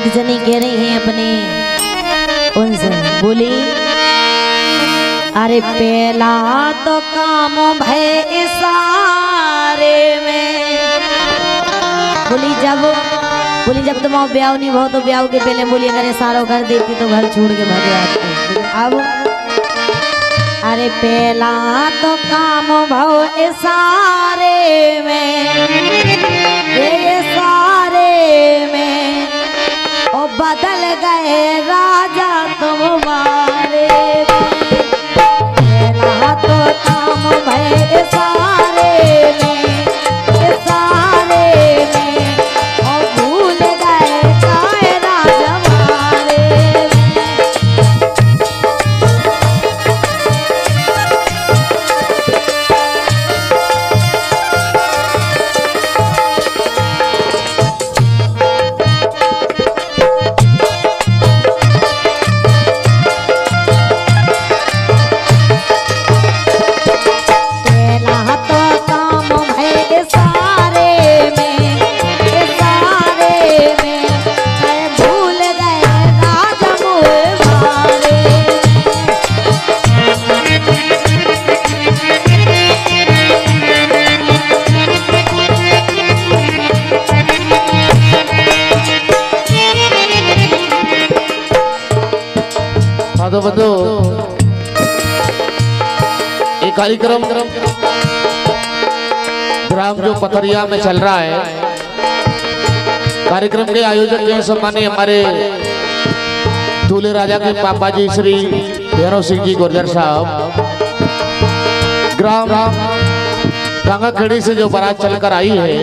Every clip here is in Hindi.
जनी कह रही हैं अपने उनसे, बोली अरे पहला तो काम भय सारे में, बोली जब तुम ब्याह नहीं हो तो ब्याह के पहले बोली अगर सारो घर देती तो घर छोड़ के भाग जाती। अब अरे पहला तो काम भव सारे में, ये सारे में और बदल गए राजा तुम्हारे में। पहला तो काम भय सारे में, सारे में और भूल गए काय राजा हमारे में। बंधु ये कार्यक्रम ग्राम जो पथरिया में चल रहा है, कार्यक्रम के आयोजक के सम्मानी हमारे दूल्हे राजा के पापा जी श्री भैरव सिंह जी गुर्जर साहब, ग्राम गंगाखेड़ी से जो बारात चलकर आई है।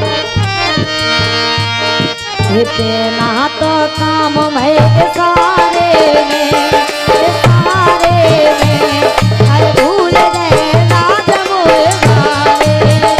इतना तो काम भय सारे में, सारे में हर भूल गए राज मोहरे।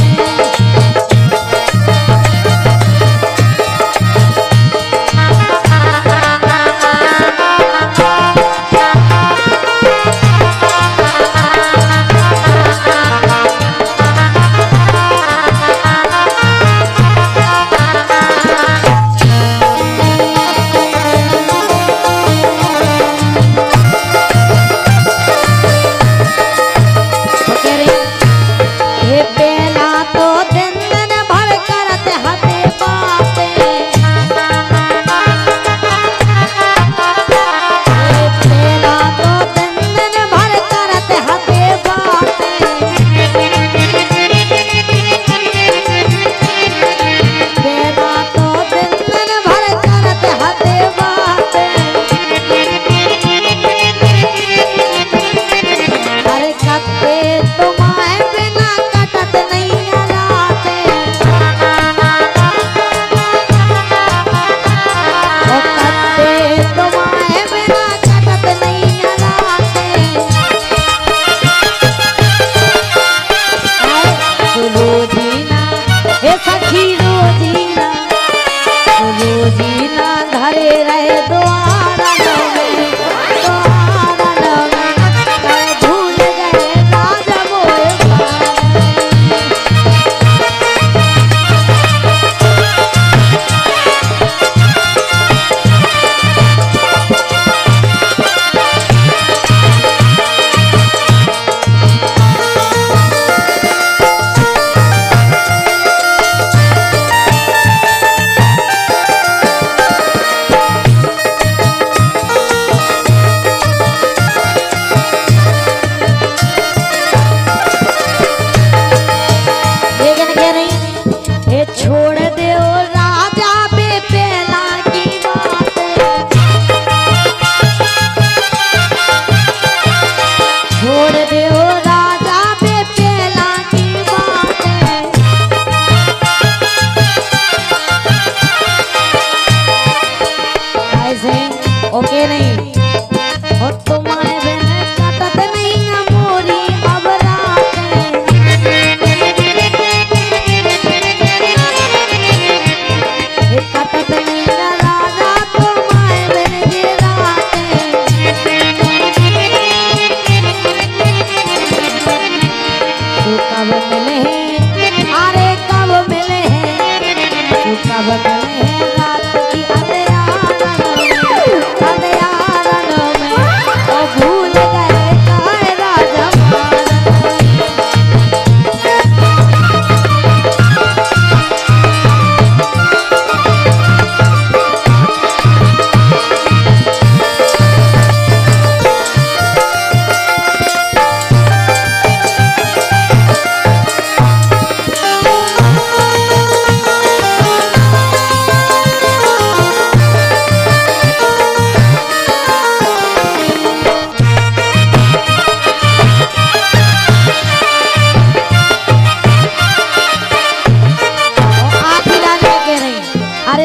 ओके नहीं और तुम्हारे बिना कटत नहीं मोरी अब रात कटत नहीं राजा तुम्हारे बिना रात तू कब मिले हैं अरे कब मिले हैं तू कब मिले हैं रात की अंधेरा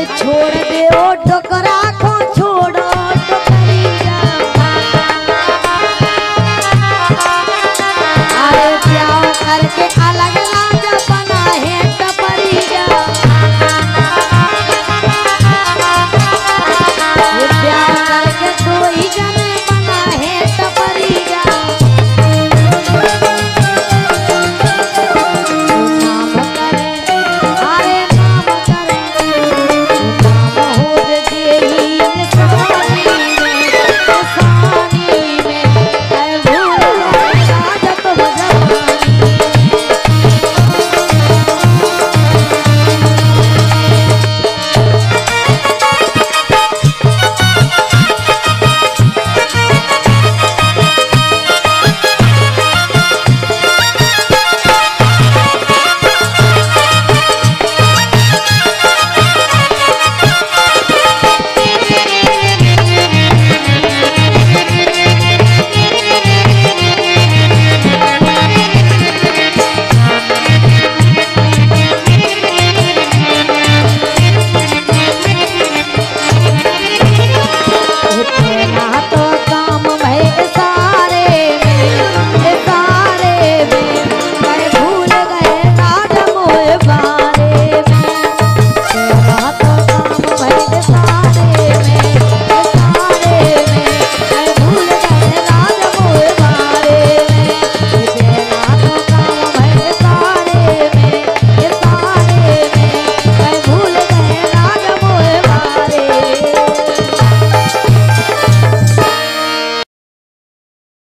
अरे छोड़ दे ओ ठोकर